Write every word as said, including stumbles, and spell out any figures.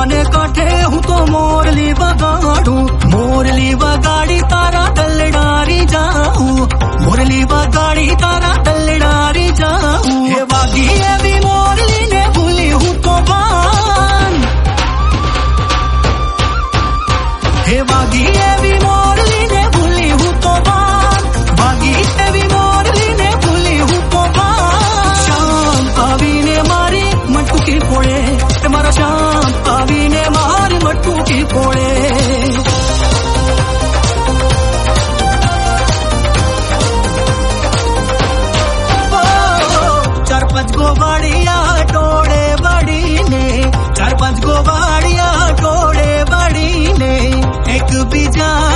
ने काठे हूँ तो मोरली बगाड़ू, मोरली बगाड़ी तारा दलडारी जाऊं, मोरली बगाड़ी तारा दलडारी जाऊं। हे बागी है भी मोरली ने भूली हूँ तो बान, हे बागी है भी मोरली ने भूली हूँ तो बान, बागी है भी मोरली ने भूली हूँ तो बान। शाम आवी ने मारी मटू की फोड़े, तुम्हारा शाम आवी ने मारी मटू की फोड़े। चार पांच गो बाड़िया टोड़े बड़ी ने, चार पांच गो बाड़िया टोड़े बड़ी ने, एक बीजा